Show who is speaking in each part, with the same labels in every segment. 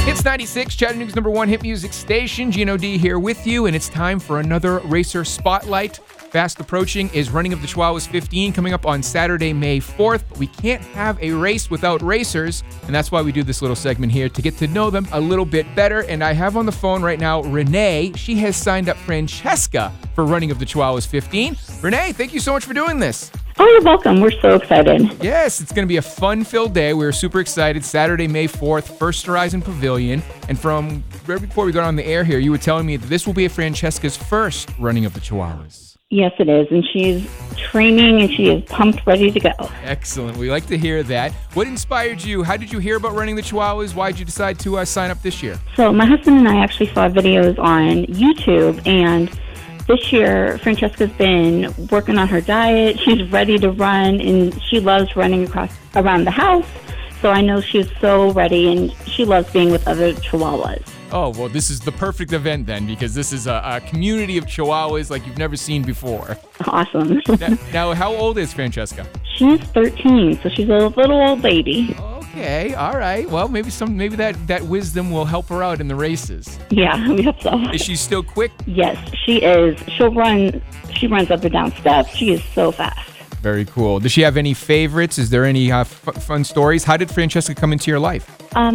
Speaker 1: Hits 96, Chattanooga's #1 hit music station. Gino D here with you, and it's time for another Racer Spotlight. Fast approaching is Running of the Chihuahuas 15 coming up on Saturday, May 4th. But we can't have a race without racers, and that's why we do this little segment here to get to know them a little bit better. And I have on the phone right now Renee. She has signed up Francesca for Running of the Chihuahuas 15. Renee, thank you so much for doing this.
Speaker 2: Oh, you're welcome. We're so excited.
Speaker 1: Yes, it's going to be a fun-filled day. We're super excited. Saturday, May 4th, First Horizon Pavilion. And from right before we got on the air here, you were telling me that this will be Francesca's first Running of the Chihuahuas.
Speaker 2: Yes, it is. And she's training and she is pumped, ready to go.
Speaker 1: Excellent. We like to hear that. What inspired you? How did you hear about Running the Chihuahuas? Why did you decide to sign up this year?
Speaker 2: So my husband and I actually saw videos on YouTube, and this year, Francesca's been working on her diet. She's ready to run, and she loves running around the house. So I know she's so ready, and she loves being with other Chihuahuas.
Speaker 1: Oh, well, this is the perfect event then, because this is a community of Chihuahuas like you've never seen before.
Speaker 2: Awesome.
Speaker 1: Now, how old is Francesca?
Speaker 2: She's 13, so she's a little old lady.
Speaker 1: Okay, all right. Well, maybe that wisdom will help her out in the races.
Speaker 2: Yeah, we hope so.
Speaker 1: Is she still quick?
Speaker 2: Yes, she is. She runs up and down steps. She is so fast.
Speaker 1: Very cool. Does she have any favorites? Is there any fun stories? How did Francesca come into your life?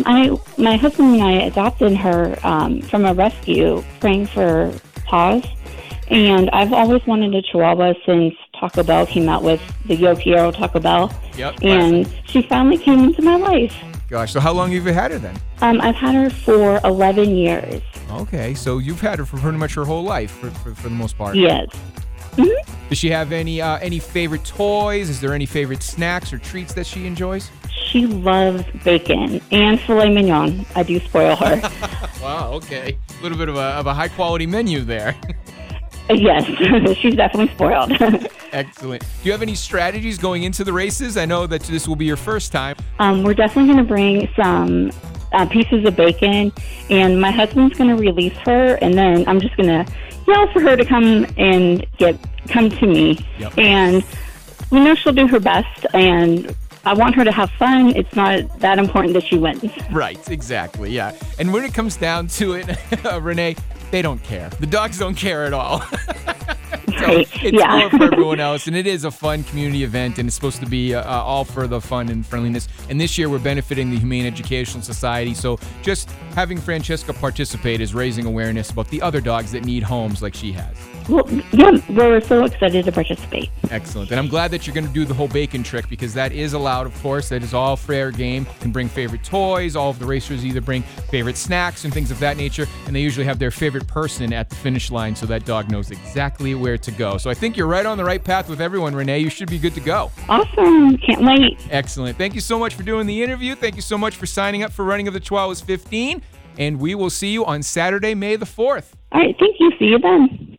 Speaker 2: My husband and I adopted her from a rescue, praying for paws. And I've always wanted a Chihuahua since Taco Bell came out with the Yo Quiero Taco Bell.
Speaker 1: Yep.
Speaker 2: And she finally came into my life.
Speaker 1: Gosh, so how long have you had her then?
Speaker 2: I've had her for 11 years.
Speaker 1: Okay, so you've had her for pretty much her whole life, for the most part.
Speaker 2: Yes. Mm-hmm.
Speaker 1: Does she have any favorite toys? Is there any favorite snacks or treats that she enjoys?
Speaker 2: She loves bacon and filet mignon. I do spoil her.
Speaker 1: Wow, okay. A little bit of a high-quality menu there.
Speaker 2: Yes, she's definitely spoiled.
Speaker 1: Excellent. Do you have any strategies going into the races? I know that this will be your first time.
Speaker 2: We're definitely going to bring some pieces of bacon, and my husband's going to release her, and then I'm just going to yell for her to come to me.
Speaker 1: Yep.
Speaker 2: And we know she'll do her best, and I want her to have fun. It's not that important that she wins.
Speaker 1: Right, exactly, yeah. And when it comes down to it, Renee, they don't care. The dogs don't care at all. So
Speaker 2: Right.
Speaker 1: it's
Speaker 2: Yeah.
Speaker 1: more for everyone else, and it is a fun community event, and it's supposed to be all for the fun and friendliness. And this year, we're benefiting the Humane Educational Society, so just having Francesca participate is raising awareness about the other dogs that need homes like she has.
Speaker 2: Well, yeah, we're so excited to participate.
Speaker 1: Excellent. And I'm glad that you're going to do the whole bacon trick, because that is allowed, of course. That is all fair game. You can bring favorite toys. All of the racers either bring favorite snacks and things of that nature, and they usually have their favorite person at the finish line, so that dog knows exactly where to go. So I think you're right on the right path with everyone, Renee. You should be good to go.
Speaker 2: Awesome. Can't wait.
Speaker 1: Excellent. Thank you so much for doing the interview. Thank you so much for signing up for Running of the Chihuahuas 15, and we will see you on Saturday, May the 4th.
Speaker 2: All right. Thank you. See you then.